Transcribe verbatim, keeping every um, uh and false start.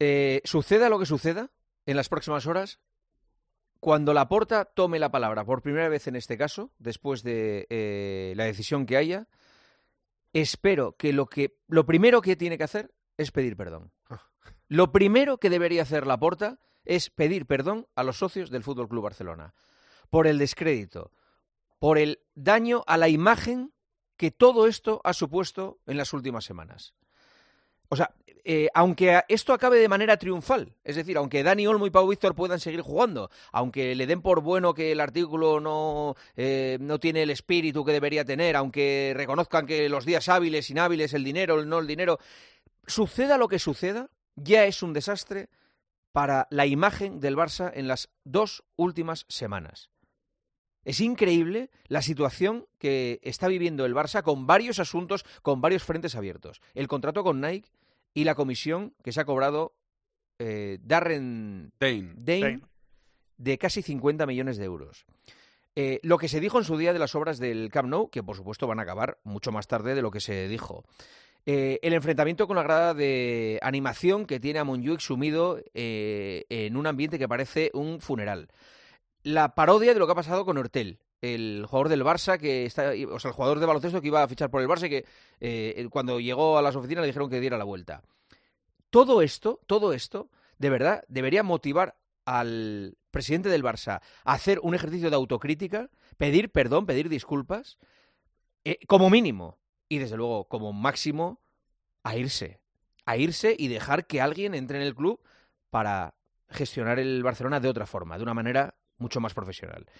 Eh, suceda lo que suceda en las próximas horas, cuando Laporta tome la palabra por primera vez en este caso, después de eh, la decisión que haya, espero que lo, que lo primero que tiene que hacer es pedir perdón. Lo primero que debería hacer Laporta es pedir perdón a los socios del F C Barcelona por el descrédito, por el daño a la imagen que todo esto ha supuesto en las últimas semanas. O sea, eh, aunque esto acabe de manera triunfal, es decir, aunque Dani Olmo y Pau Víctor puedan seguir jugando, aunque le den por bueno que el artículo no, eh, no tiene el espíritu que debería tener, aunque reconozcan que los días hábiles, inhábiles, el dinero, el no el dinero, suceda lo que suceda, ya es un desastre para la imagen del Barça en las dos últimas semanas. Es increíble la situación que está viviendo el Barça con varios asuntos, con varios frentes abiertos. El contrato con Nike y la comisión que se ha cobrado eh, Darren Dane. Dane, Dane. de casi cincuenta millones de euros. Eh, lo que se dijo en su día de las obras del Camp Nou, que por supuesto van a acabar mucho más tarde de lo que se dijo. Eh, el enfrentamiento con la grada de animación que tiene a Montjuic sumido eh, en un ambiente que parece un funeral. La parodia de lo que ha pasado con Hortel, el jugador del Barça que está, o sea, el jugador de baloncesto que iba a fichar por el Barça y que eh, cuando llegó a las oficinas le dijeron que diera la vuelta. Todo esto, todo esto, de verdad, debería motivar al presidente del Barça a hacer un ejercicio de autocrítica, pedir perdón, pedir disculpas, eh, como mínimo, y desde luego como máximo, a irse. A irse y dejar que alguien entre en el club para gestionar el Barcelona de otra forma, de una manera mucho más profesional.